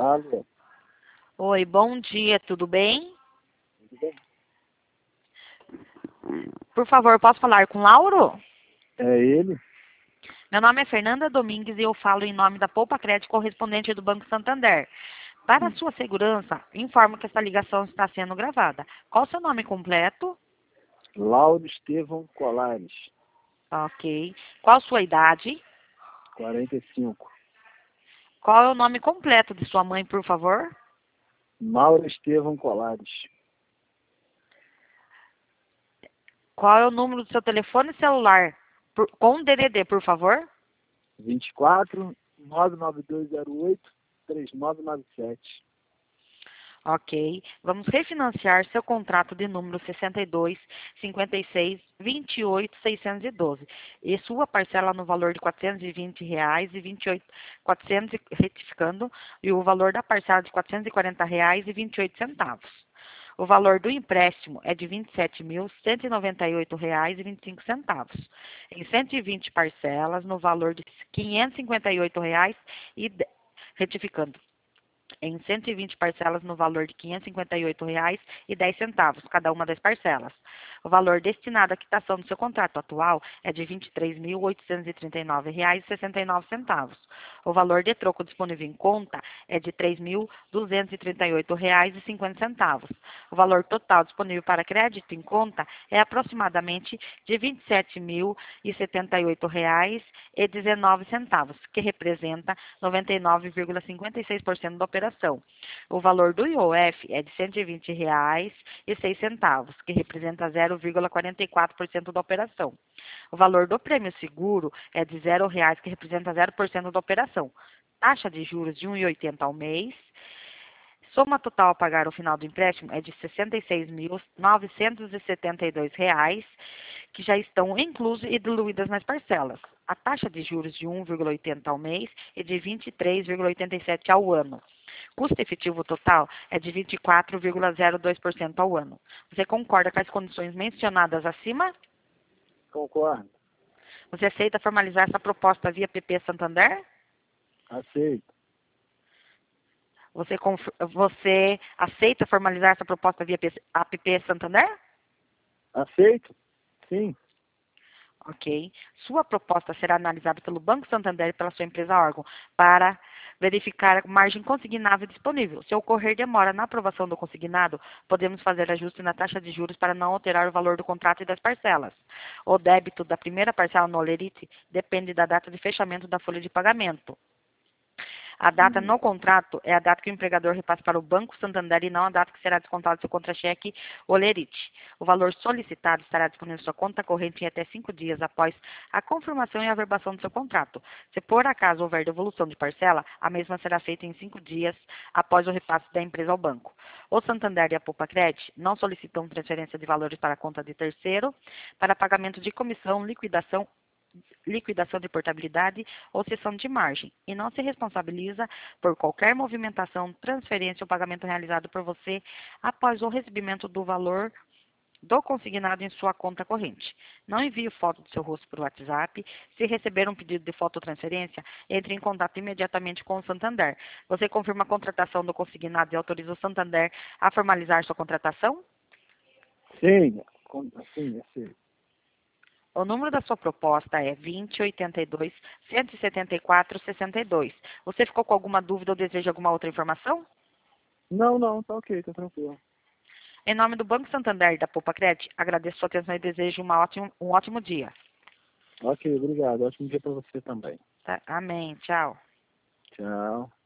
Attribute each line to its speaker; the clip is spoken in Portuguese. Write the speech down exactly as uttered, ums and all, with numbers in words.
Speaker 1: Alô,
Speaker 2: Oi, bom dia, tudo bem?
Speaker 1: tudo bem?
Speaker 2: Por favor, posso falar com Lauro?
Speaker 1: É ele?
Speaker 2: Meu nome é Fernanda Domingues e eu falo em nome da Poupa Crédito correspondente do Banco Santander. Para a sua segurança, informo que essa ligação está sendo gravada. Qual o seu nome completo?
Speaker 1: Lauro Estevão Colares,
Speaker 2: Ok. Qual a sua idade?
Speaker 1: quarenta e cinco.
Speaker 2: Qual é o nome completo de sua mãe, por favor?
Speaker 1: Mauro Estevão Colares,
Speaker 2: Qual é o número do seu telefone celular? Por- com D D D, por favor?
Speaker 1: vinte e quatro, nove nove dois zero oito, três nove nove sete.
Speaker 2: Ok. Vamos refinanciar seu contrato de número sessenta e dois, cinquenta e seis, vinte e oito, seiscentos e doze. E sua parcela no valor de quatrocentos e vinte reais e vinte e oito, quatrocentos, retificando, e o valor da parcela de quatrocentos e quarenta reais e vinte e oito centavos. O valor do empréstimo é de vinte e sete mil, cento e noventa e oito reais e vinte e cinco centavos. Em cento e vinte parcelas no valor de quinhentos e cinquenta e oito reais e de- retificando em cento e vinte parcelas no valor de quinhentos e cinquenta e oito reais e dez centavos, cada uma das parcelas. O valor destinado à quitação do seu contrato atual é de vinte e três mil, oitocentos e trinta e nove reais e sessenta e nove centavos. O valor de troco disponível em conta é de três mil, duzentos e trinta e oito reais e cinquenta centavos. O valor total disponível para crédito em conta é aproximadamente de vinte e sete mil e setenta e oito reais e dezenove centavos, que representa noventa e nove vírgula cinquenta e seis por cento da operação. O valor do I O F é de cento e vinte reais e seis centavos, que representa zero vírgula quarenta e quatro por cento da operação. O valor do prêmio seguro é de zero reais, que representa zero por cento da operação. Taxa de juros de um vírgula oitenta ao mês. Soma total a pagar ao final do empréstimo é de sessenta e seis mil, novecentos e setenta e dois reais, que já estão inclusos e diluídas nas parcelas. A taxa de juros de um vírgula oitenta ao mês e de vinte e três vírgula oitenta e sete ao ano. Custo efetivo total é de vinte e quatro vírgula zero dois por cento ao ano. Você concorda com as condições mencionadas acima?
Speaker 1: Concordo?
Speaker 2: Você aceita formalizar essa proposta via P P Santander?
Speaker 1: Aceito.
Speaker 2: Você, conf- você aceita formalizar essa proposta via P- app Santander?
Speaker 1: Aceito? Sim.
Speaker 2: Ok. Sua proposta será analisada pelo Banco Santander e pela sua empresa órgão para verificar a margem consignável disponível. Se ocorrer demora na aprovação do consignado, podemos fazer ajuste na taxa de juros para não alterar o valor do contrato e das parcelas. O débito da primeira parcela no Olerite depende da data de fechamento da folha de pagamento. A data
Speaker 1: Uhum.
Speaker 2: no contrato é a data que o empregador repassa para o Banco Santander e não a data que será descontado do seu contra-cheque Olerite. O valor solicitado estará disponível em sua conta corrente em até cinco dias após a confirmação e averbação do seu contrato. Se por acaso houver devolução de parcela, a mesma será feita em cinco dias após o repasse da empresa ao banco. O Santander e a Poupa Credit não solicitam transferência de valores para a conta de terceiro para pagamento de comissão, liquidação liquidação de portabilidade ou cessão de margem e não se responsabiliza por qualquer movimentação, transferência ou pagamento realizado por você após o recebimento do valor do consignado em sua conta corrente. Não envie foto do seu rosto por WhatsApp. Se receber um pedido de fototransferência, entre em contato imediatamente com o Santander. Você confirma a contratação do consignado e autoriza o Santander a formalizar sua contratação?
Speaker 1: Sim. Com- Sim, aceito.
Speaker 2: O número da sua proposta é vinte, oitenta e dois, cento e setenta e quatro, sessenta e dois. Você ficou com alguma dúvida ou deseja alguma outra informação?
Speaker 1: Não, não, tá ok, tá tranquilo.
Speaker 2: Em nome do Banco Santander e da Poupa Credit, agradeço sua atenção e desejo uma ótimo, um ótimo dia.
Speaker 1: Ok, obrigado. Ótimo dia para você também.
Speaker 2: Tá? Amém. Tchau.
Speaker 1: Tchau.